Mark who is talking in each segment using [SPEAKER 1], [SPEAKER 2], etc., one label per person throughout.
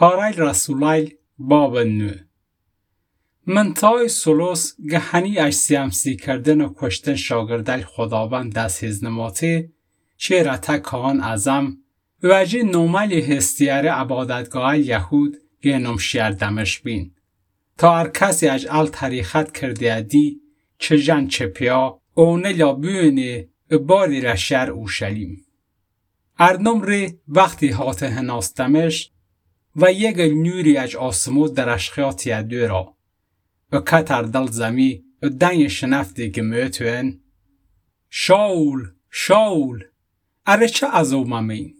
[SPEAKER 1] کارای رسولای باب 9 منتای سلوس گهنی اش سیامسی کردن و کشتن شاگردای خداوند دست هزنماتی چه رتک کهان ازم و اجی نومالی هستیاره عبادتگاه یهود گنم شیر دمش بین. تا هر کسی اجعل تاریخت کرده دی چه جن چه پیا اونه لابیونه باری را شهر اورشلیم. اردنم ری وقتی هات هناستمش و یک نوری اج آسمود در اشخیاتی دورا و کتر دل زمی و دنگ شنفتی گموتوین شاول شاول اره چه از او ممین؟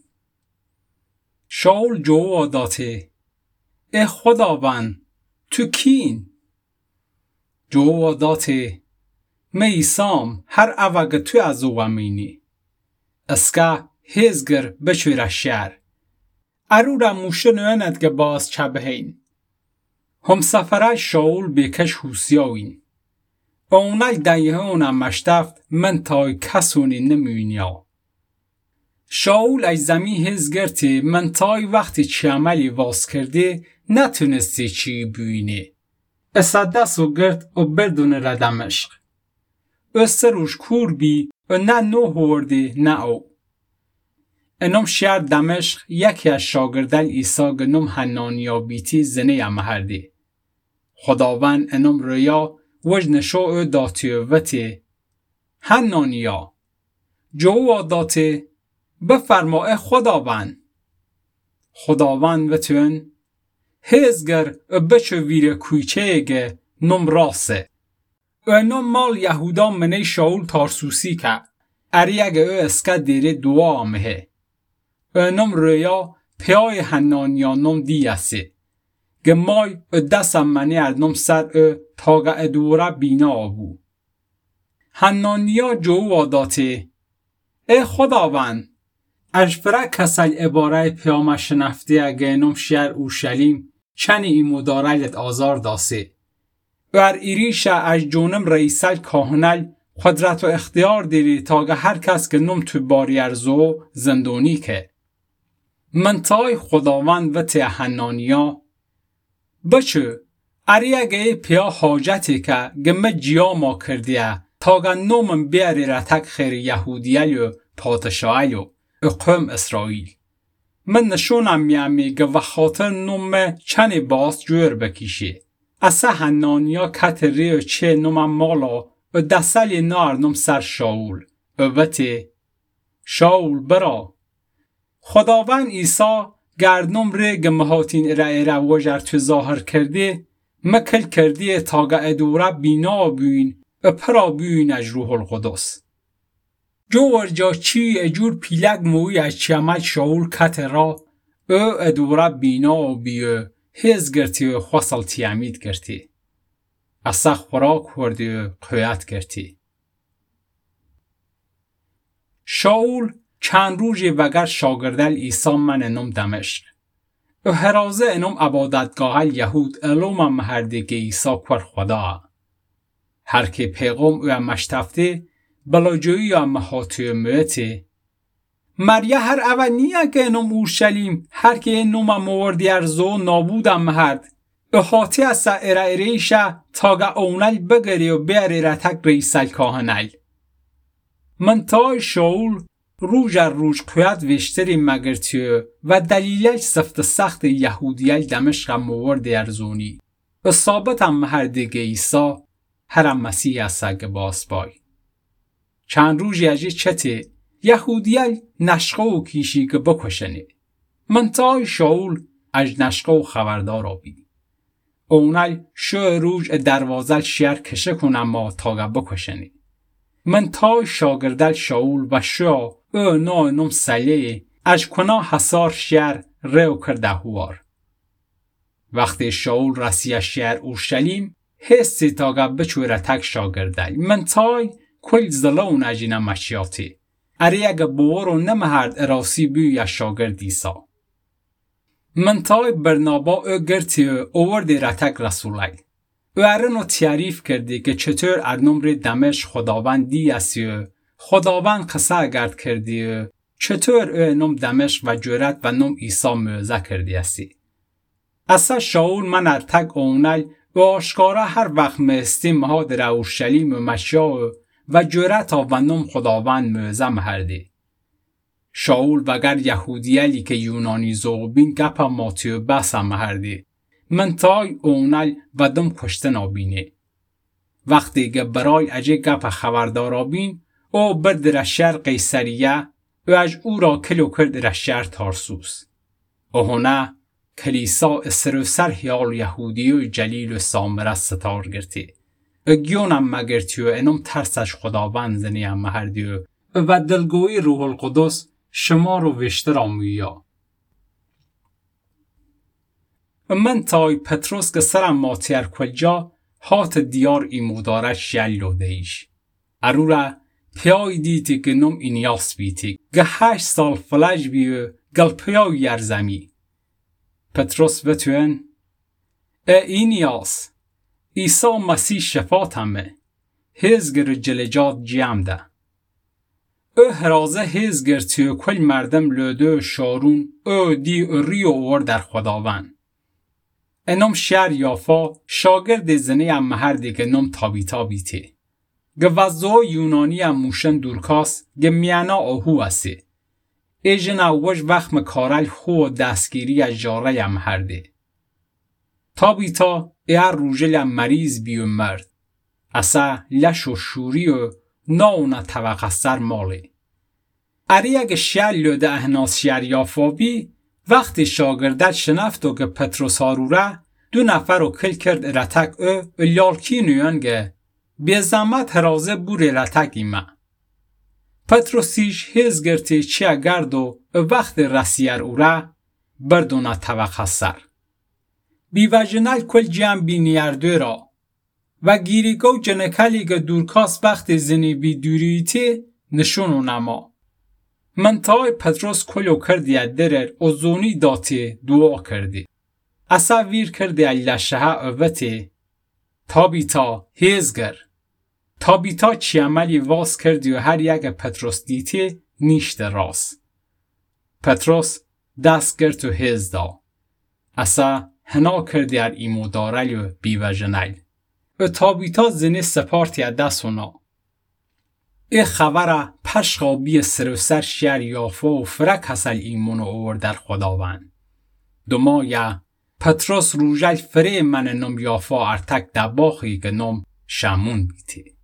[SPEAKER 1] شاول جواب داده ای خداوند تو کین؟ جواب داده می ایسام هر اوگ تو از او ممینی اسکا هزگر بچویر شهر ارو را موشه نویند که باز چبهین هم سفره شاول بیکش حوسیاوین و اونای دایه اونم مشتفت من تای کسونی نمیونیا شاول از زمین هزگرتی من تای وقتی چی عملی واس کرده نتونستی چی بوینی اسدس و گرد و بردون را دمشق استروش کور بی و نه نو هورده نه او انم شهر دمشق یکی از شاگردان عیسی گنم حنانیا بیتی زنی امهردی خداوند انم رویا وجنشو او داتیو وتی حنانیا جو داتی بفرما خداوند وتون هزگر بچو ویر کویچه گه نم راسه و انم مال یهودا منی شاول تارسوسی که اریگ او اسکا دیره دعا مهه و نم رویا پیای حنانیا نم دیاسی گمای دستم منی اردنم سر او تاگه ادورا بینا آبو حنانیا جو آداتی ای خداوند اجبره کسل عباره پیامه شنفتی اگه نم شهر اورشلیم چنی ایمو دارایت آزار داسی و ار ایریشه اج جونم رئیسل کاهنل قدرت و اختیار دیری تاگه هر کس که نم تو باری ارزو زندونی که من تای خداوند و تی حنانیا بچو اری اگه پیا حاجتی که گمه جیا ما کردیه تاگه نومم بیاری رتک خیر یهودیه پادشاهی و قوم اسرائیل من نشونم میامی که و خاطر نومه چنی باز جور بکیشی اسه حنانیا کتری و چه نومم مالا و دستلی نار نوم سر شاول و تی شاول برا خداوند عیسی گردنم ری گمهاتین را وجر تو ظاهر کرده مکل کرده تاگه ادوره بینا بوین و پرا بوین از روح القدس جو ورجا چی اجور پیلگ موی از چیامد شاول کت را او ادوره بینا بیو هز گرتی و خواصل تیامید گرتی اصخ خوراک وردی و قویت گرتی شاول چند روزی وگر شاگردل عیسی من انم دمشق و هرازه انم عبادتگاه یهود الوم مهردگی عیسی کور خدا هر که پیغام او مشتفته بلاجوی و مهاتیو مویتی مریه هر اونیه که انم اورشلیم هر که انم موردی ارزو نابودم مهرد و حاتی از ایریشه تاگه اونل بگری و بیاری رتک ریسل کاهنل من تای شاول روز روز قویت وشتری مگرتیو و دلیلیل سفت سخت یهودیل دمشق موارد ارزونی و ثابت هم مهردگی عیسی هرم مسیح سگ باس بای چند روز یجی چتی یهودیل نشقه و کیشی که بکشنی من تای شاول از نشقه و خبردار آبی اونل شو روز دروازل شیر کشه کنم ما تاگه بکشنی من تای شاگردل شاول و شو او نام سلیه از کنا حسار شهر رو کرده هوار. وقتی شاول رسیه شهر اورشلیم حسی تاگه بچوره تک شاگردل من تای کل زلون اجینه مشیاتی اری اگه بورو نمهرد اراسی بیو یا شاگرد عیسی من تای برنابا او گرتی و اووردی رتک رسولی او ارنو تعریف کردی که چطور ارنم ری دمشق خداوند دیاسی و خداوند قصه گرد کردی و چطور او نم دمشق و جورت و نم عیسی موعظه کردی استی اصلا شاول من ارتک اونل و آشکارا هر وقت مستی مها در اورشلیم و مشیا و جرأت آوندم خداوند معظم هردی. شاول وگر یهودیلی که یونانی زوبین گپا ماتیو بسم هردی. من تای اونل و دم کشته نابینه. وقتی که برای اجه گپ خبردار بین او برد در شهر قیصریه و اج او را کلو کرد در شهر تارسوس. و هنه کلیسا اسر سر هیال یهودی و جلیل و سامره ستار گرتی. اگیونم مگرتی و انم ترسش خداوند زنیم مهردی و دلگوی روح القدس شما رو وشتر آمویا. من تای پتروس که سرم ماتیر کلجا هات دیار ایمودارش یلو دیش. ارورا پیای دیتی که نم اینیاس بیتی. گه 8 سال فلج بیو گل پیای یرزمی. پتروس بتوین اینیاس عیسی مسیح شفاتمه. هزگر جلجات جیم ده. او هرازه هزگر تیو کل مردم لده شارون او دی ریو اور در خداوند. انم شهر یافا شاگرد زنی ام مهردی که نم تابیتا بیتی. گوزو یونانی ام موشن دورکاس گمیانا اوهو اسی. ایجن اوش وقت مکارل خو دستگیری از جاره ام مهردی. تابیتا ایر روژل ام مریض بیو مرد. اصا لش و شوری و ناونا توقع سر مالی. اری اگه شهر لده احناس شهر یافا بی وقتی شاگردت شنفتو که پتروس هاروره 2 نفر رو کل کرد رتک او لیالکی نیانگه بی زمت هرازه بوری رتک ایمه. پتروسیش هزگرتی چیه گرد و وقت رسیر اوره بردونه توقع سر. بی وجنل کل جمع بی نیردو را و گیریگو جنکلی که دورکاس وقت زنی بی دوریتی نشونو نما. من تای پتروس کلو کردی درر و زونی داتی دعا کردی. اصا ویر کردی اللشه اوتی. تابیتا هزگر. تابیتا چی عملی واس کردی و هر یک پتروس دیتی نیشت راست. پتروس دست گرد و هز دا. اصا هنا کردی ار ایمو دارل و بیوژنل. و تابیتا زنی سپارتی دست اونا. ای خبره پشقا بی سر و سر شهر یافا و فرک حسل ایمونو اور در خداوند. دومایا پتروس روژل فره من نم یافا ارتک دباخی که نم شمون بیتی.